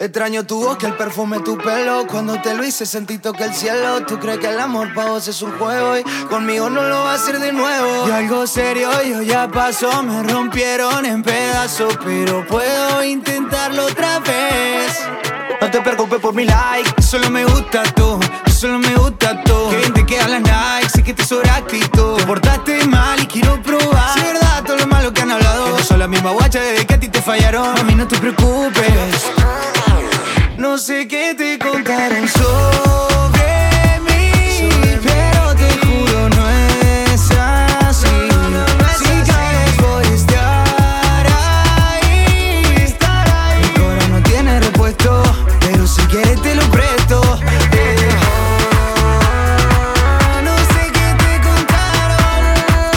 Extraño tu voz, que el perfume, tu pelo. Cuando te lo hice sentí toque el cielo. Tú crees que el amor pa' vos es un juego y conmigo no lo va a hacer de nuevo. Y algo serio yo ya pasó, me rompieron en pedazos, pero puedo intentarlo otra vez. No te preocupes por mi like, solo me gusta tú, solo me gusta tú. Que bien te quedan las Nike, sé que te sobra actitud. Te portaste mal y quiero probar si es verdad todo lo malo que han hablado. Que no son la misma guacha desde que a ti te fallaron. A mí no te preocupes. No sé qué te contaron sobre mí, pero te juro no es así. Si caes voy a estar ahí. Mi corazón no tiene repuesto, pero si quieres te lo presto. No sé qué te contaron.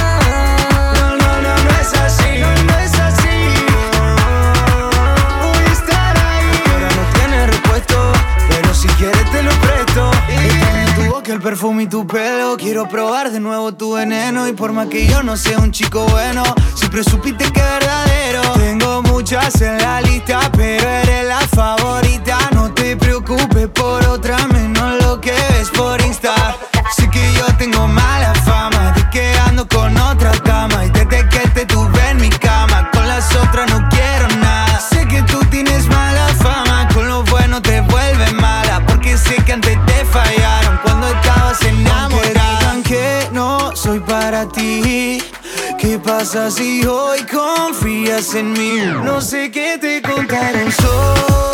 No es así, no es así. Voy a estar ahí. Mi corazón no tiene repuesto, pero si quieres te lo presto. Extraño tu boca, el perfume y tu pelo. Quiero probar de nuevo tu veneno. Y por más que yo no sea un chico bueno, siempre supiste que es verdadero. Tengo muchas en la lista, pero eres la favorita. No te preocupes por otra, menos lo que ves por Insta. Sé que yo tengo mala fama de que ando con otra cama. Y desde que te tuve en mi cama, con las otras no quiero nada. Sé que tú tienes mala fama, con lo bueno te vuelve mala. Porque sé que antes te fallaron cuando estabas enamorada. Aunque digan que no soy para ti, ¿qué pasa si hoy confías en mí? No sé qué te contaron sobre